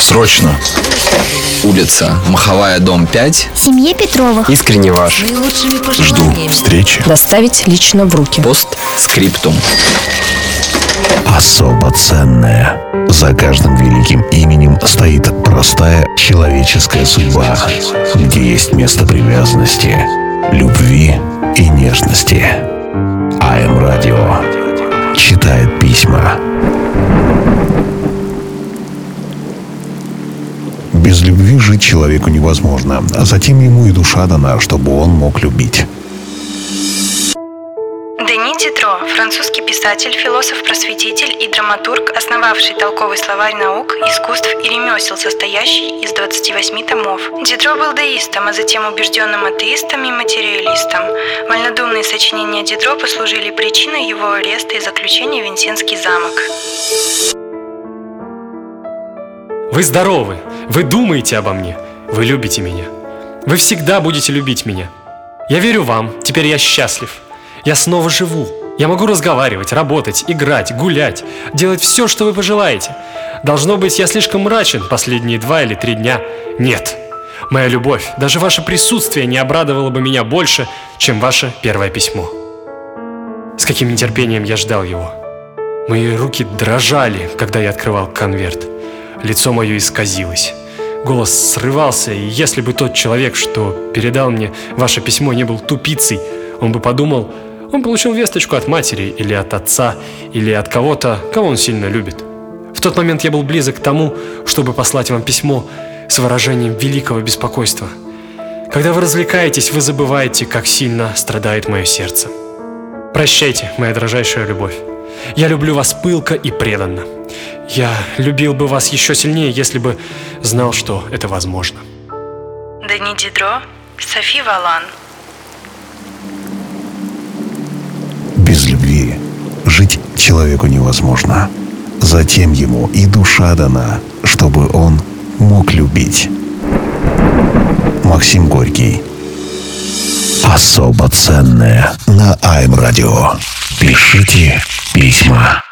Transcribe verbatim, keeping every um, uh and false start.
Срочно. Улица Маховая, дом пять. Семье Петровых. Искренне ваш. Жду встречи. Доставить лично в руки. Постскриптум. Особо ценное. За каждым великим именем стоит простая человеческая судьба, где есть место привязанности, любви и нежности. АМ Радио читает письма. Без любви жить человеку невозможно, а затем ему и душа дана, чтобы он мог любить. Дени Дидро, французский писатель, философ-просветитель и драматург, основавший толковый словарь наук, искусств и ремесел, состоящий из двадцати восьми томов. Дидро был деистом, а затем убежденным атеистом и материалистом. Вольнодумные сочинения Дидро послужили причиной его ареста и заключения в Винсентский замок. Вы здоровы, вы думаете обо мне, вы любите меня. Вы всегда будете любить меня. Я верю вам, теперь я счастлив. Я снова живу. Я могу разговаривать, работать, играть, гулять, делать все, что вы пожелаете. Должно быть, я слишком мрачен последние два или три дня. Нет, моя любовь, даже ваше присутствие не обрадовало бы меня больше, чем ваше первое письмо. С каким нетерпением я ждал его. Мои руки дрожали, когда я открывал конверт. Лицо мое исказилось. Голос срывался, и если бы тот человек, что передал мне ваше письмо, не был тупицей, он бы подумал, он получил весточку от матери или от отца, или от кого-то, кого он сильно любит. В тот момент я был близок к тому, чтобы послать вам письмо с выражением великого беспокойства. Когда вы развлекаетесь, вы забываете, как сильно страдает мое сердце. Прощайте, моя дрожайшая любовь. Я люблю вас пылко и преданно. Я любил бы вас еще сильнее, если бы знал, что это возможно. Дени Дидро, Софи Валан. Без любви жить человеку невозможно. Затем ему и душа дана, чтобы он мог любить. Максим Горький. Особо ценное на АМ Радио. Пишите письма.